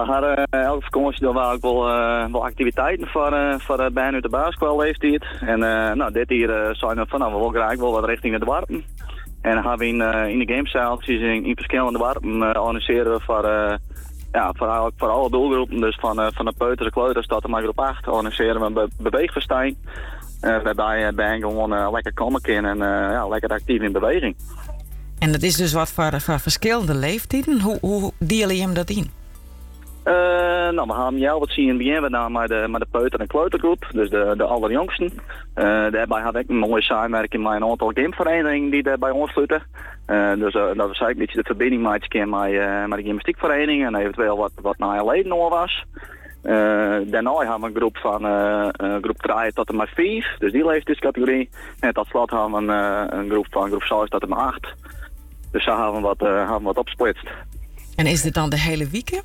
we hadden elke vakantie doen we ook wel activiteiten voor bijna uit de basisschoolleeftijd. En dit hier zijn we van, we willen graag wel wat richting de dorpen. En dan hebben we in de gamezaaltjes in verschillende dorpen organiseren we voor alle doelgroepen. Dus van de peuter, de kleuters tot de maar groep 8 organiseren we een beweegfestijn. Waarbij ben gewoon lekker komen kunnen en lekker actief in beweging. En dat is dus wat voor verschillende leeftijden. Hoe deel je hem dat in? We gaan jou wat zien in het begin met de peuter- en kleutergroep, dus de allerjongsten. Daarbij had ik een mooie samenwerking met een aantal gameverenigingen die bij ons sluiten. Dus dat was eigenlijk een beetje de verbinding met de gymnastiekvereniging en eventueel wat naar je leden nog was. Daarna hebben we een groep van groep 3 tot en met 5, dus die leeftijdscategorie. En tot slot hebben we een groep van groep 6 tot en met 8. Dus daar hebben we wat opgesplitst. En is dit dan de hele week?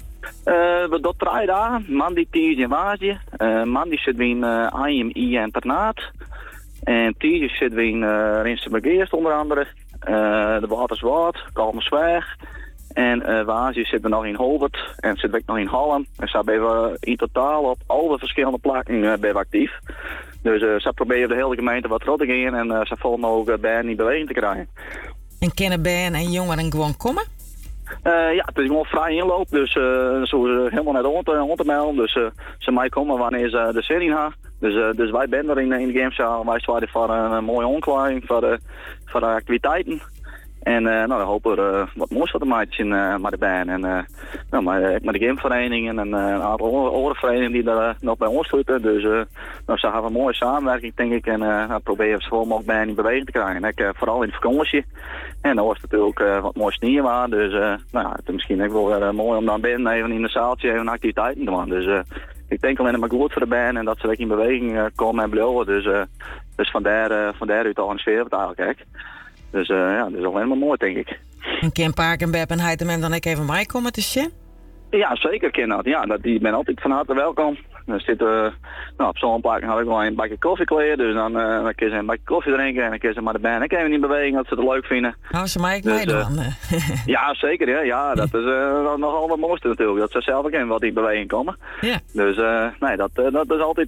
We doen 3 dagen, maandag, dinsdag en woensdag. Maandag zitten we in IMI internaat. En dinsdag zitten we in Rinsenbergeerst onder andere. De Waterswaard, Kalmersweg. En woensdag zitten we nog in Holbert en zitten we nog in Hallen. En zo zijn we in totaal op alle verschillende plekken actief. Dus ze proberen de hele gemeente wat rot te gaan en ze volgen ook bij in beweging te krijgen. En kunnen bijen en jongeren gewoon komen? Het is gewoon vrij inloop, dus ze helemaal naar de hond te melden. Dus ze mij komen wanneer ze de zin in hebben. Dus wij zijn er in de gamezaal. Wij zwaaien voor een mooie omkleding, voor de activiteiten. En dan hopen we wat moois van de maatjes met de band. En met de gameverenigingen en een aantal andere verenigingen die daar nog bij ons sluiten. Dus ze hebben een mooie samenwerking, denk ik. En dan proberen we zoveel mogelijk bij in beweging te krijgen. En vooral in de vakantie. En dan was het natuurlijk wat mooi sneeuw. Dus het is misschien ook wel mooi om dan binnen even in de zaaltje even activiteiten te doen. Dus ik denk alleen maar goed voor de band en dat ze in beweging komen en blijven. Dus van daaruit organiseren we het eigenlijk. Dus dat is alleen maar mooi, denk ik. En Kim Park en Beb en Heitem dan ik even bij komen te zien? Ja, zeker, Kim. Die ben altijd van harte welkom. Dan zitten op zo'n plek had ik wel een bakje koffie kleden, dus dan kun je een bakje koffie drinken en dan kun je maar de band ook even in beweging dat ze het leuk vinden. Nou, ze mij mij dan. Ja, zeker. Ja, dat is nogal wat mooiste natuurlijk, dat ze zelf ook in wat in beweging komen. Ja. Dus dat is altijd,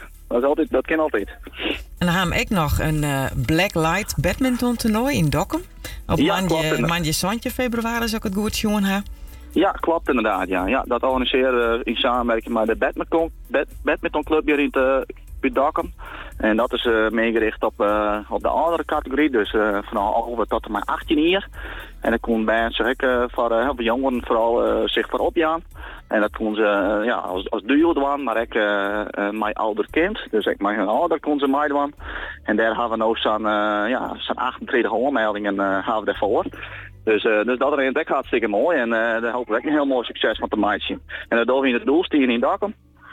dat kan altijd. En dan hebben we ook nog een Blacklight badminton toernooi in Dokkum. Op maandje Santje februari is ook het goed jongen ha. Ja, klopt inderdaad. Ja, dat organiseren we in samenwerking met de badmintonclub hier in Dokkum. En dat is meegericht op de oudere categorie, dus van 11 tot en met 18 jaar. En dan kon bij zich voor jongeren vooral zich voor opgaan. En dat kon ze als duo doen, maar ook mijn ouder kind. Dus ik mijn ouder kon ze mij doen. En daar hebben we nou zo'n 38 aanmeldingen daarvoor. Dus dat is echt hartstikke mooi en daar hopen we ook een heel mooi succes van te maken. En dat doen we in het doelstien in Dokkum.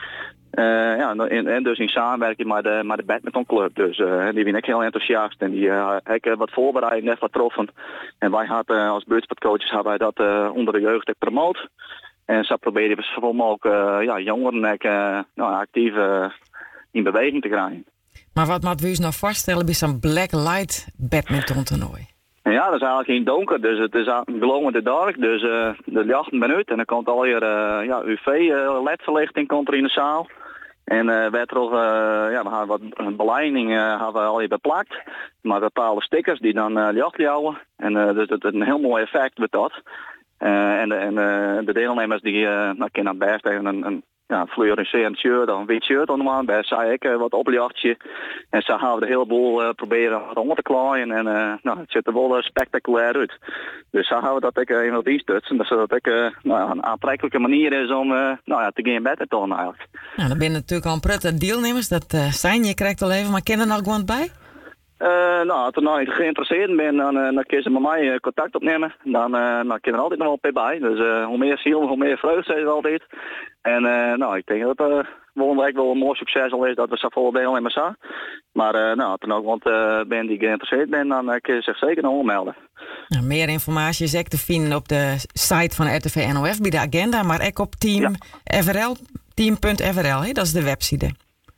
En dus in samenwerking met de badmintonclub. Dus die ben ik heel enthousiast en die heb wat voorbereid net wat troffen. En wij hadden als buurtsportcoaches hebben wij dat onder de jeugd ook promoot. En zo proberen we zoveel mogelijk jongeren actief in beweging te krijgen. Maar wat moet we ons nou voorstellen bij zo'n Blacklight badminton toernooi? Ja, dat is eigenlijk in donker, dus het is glowende dag, dus de lichten benut en dan komt al hier UV-ledverlichting komt er in de zaal. En we gaan wat een beleiding hebben we al hier beplakt, maar bepaalde stickers die dan licht houden. En dus het is een heel mooi effect met dat. En de deelnemers die kunnen best even een fluoriserend shirt of een wit shirt onderaan. Bij zei ik wat opjachtje. En zo gaan we de hele boel proberen onder te klaaien. En het ziet er wel spectaculair uit. Dus zo gaan we dat even wat instutsen. Zodat het een aantrekkelijke manier is om te gaan bed te doen eigenlijk. Nou, dan ben je natuurlijk al een prutte deelnemers. Dat zijn je krijgt al even, maar ken je er nog gewoon bij? Als ik nou geïnteresseerd ben, dan kun je met mij contact opnemen. Dan kun je er altijd nog wel bij. Dus hoe meer ziel, hoe meer vreugde is er altijd. En ik denk dat het volgende week wel een mooi succes al is dat we zoveel deelnemers zijn. Maar als er nog iemand bent die geïnteresseerd bent, dan kun je zich zeker nog melden. Nou, meer informatie is ook te vinden op de site van RTV NOF bij de agenda, maar ook op team.frl, dat is de website.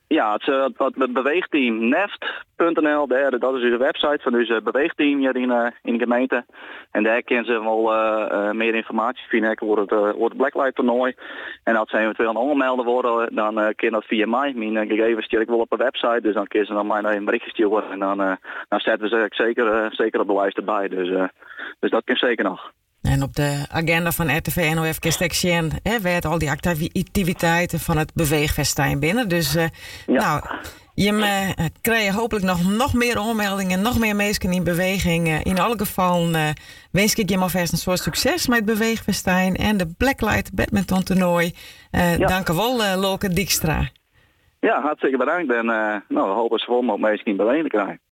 Ja, het beweegteam neft.nl, dat is onze website van onze beweegteam hier in de gemeente. En daar kunnen ze wel meer informatie vinden over het Blacklight toernooi. En als ze eventueel aanmelden worden, dan kan dat via mij. Mijn gegevens stuur ik wel op de website, dus dan kunnen ze dan mij een berichtje sturen. En dan zetten we ze zeker op de lijst erbij. Dus dat kan zeker nog. En op de agenda van RTV NOF Kestekschien werd al die activiteiten van het beweegfestijn binnen. Dus nou, je krijgt hopelijk nog meer aanmeldingen, nog meer mensen in beweging. In alle gevallen wens ik je maar vast een soort succes met het beweegfestijn en de Blacklight badminton toernooi. Dank u wel, Loke Dijkstra. Ja, hartstikke bedankt. En we hopen zoveel mogelijk mensen in beweging te krijgen.